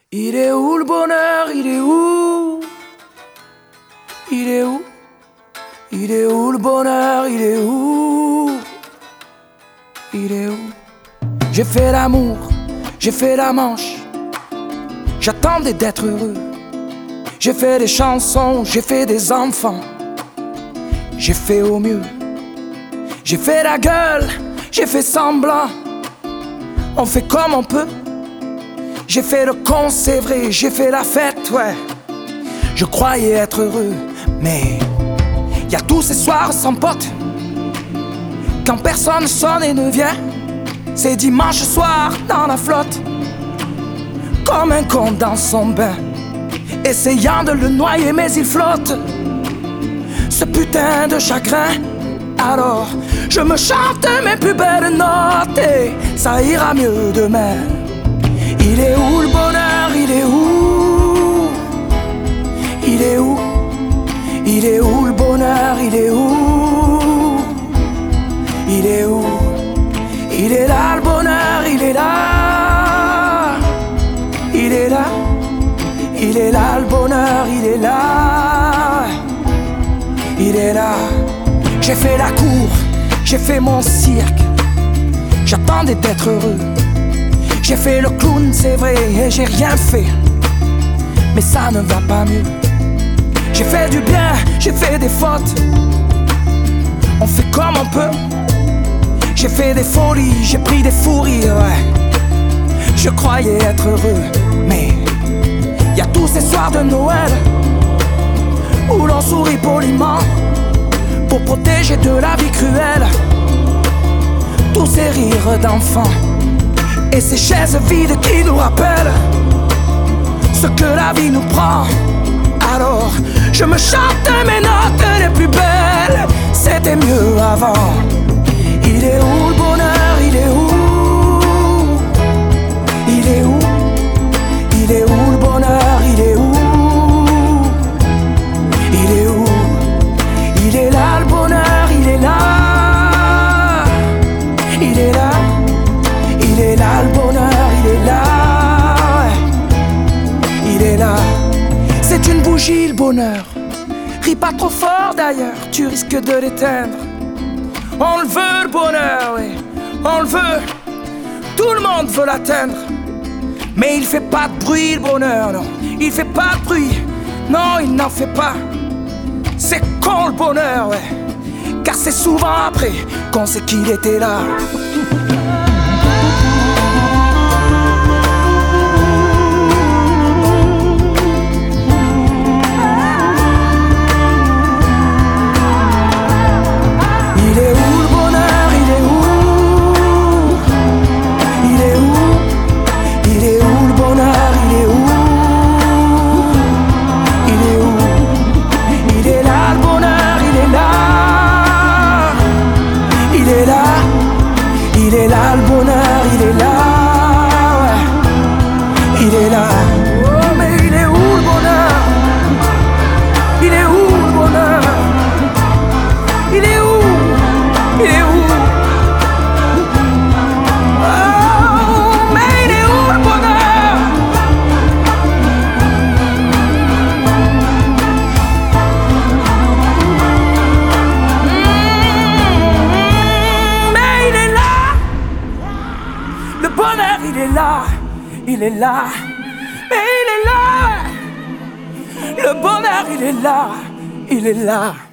Il est où le bonheur? Il est où? Il est où? Il est où le bonheur? Il est où? Il est où? J'ai fait l'amour, j'ai fait la manche, j'attendais d'être heureux. J'ai fait des chansons, j'ai fait des enfants, j'ai fait au mieux. J'ai fait la gueule, j'ai fait semblant, on fait comme on peut. J'ai fait le con, c'est vrai, j'ai fait la fête, ouais. Je croyais être heureux, mais y a tous ces soirs sans potes, quand personne sonne et ne vient. C'est dimanche soir dans la flotte, comme un con dans son bain, essayant de le noyer mais il flotte, ce putain de chagrin. Alors je me chante mes plus belles notes et ça ira mieux demain. Il est où le bonheur? Il est où? Il est où? Il est où le bonheur? Il est où? Il est où? Il est là le bonheur, il est là. Il est là. Il est là le bonheur, il est là. Il est là. J'ai fait la cour, j'ai fait mon cirque, j'attendais d'être heureux. J'ai fait le clown, c'est vrai, et j'ai rien fait, mais ça ne va pas mieux. J'ai fait du bien, j'ai fait des fautes, on fait comme on peut. J'ai fait des folies, j'ai pris des fous rires, ouais. Je croyais être heureux, mais y a tous ces soirs de Noël où l'on sourit poliment pour protéger de la vie cruelle tous ces rires d'enfants et ces chaises vides qui nous rappellent ce que la vie nous prend. Alors je me chante mes notes les plus belles, c'était mieux avant. Il est où le bonheur? Il est où? Il est où? Il est où le bonheur? Il est où? Il est où? Il est là le bonheur, il est là. Il est là. Il est là le bonheur, il est là. Il est là. C'est une bougie le bonheur. Ris pas trop fort d'ailleurs, tu risques de l'éteindre. On le veut le bonheur, oui, on le veut. Tout le monde veut l'atteindre. Mais il fait pas de bruit le bonheur, non. Il fait pas de bruit, non il n'en fait pas. C'est con le bonheur, ouais. Car c'est souvent après qu'on sait qu'il était là. Il est là le bonheur, il est là, ouais. Il est là. Oh mais il est où le bonheur? Il est où le bonheur? Il est où? Il est où? Oh mais il est où le bonheur? Mais il est là. Le bonheur, il est là, il est là, mais il est là. Le bonheur, il est là, il est là.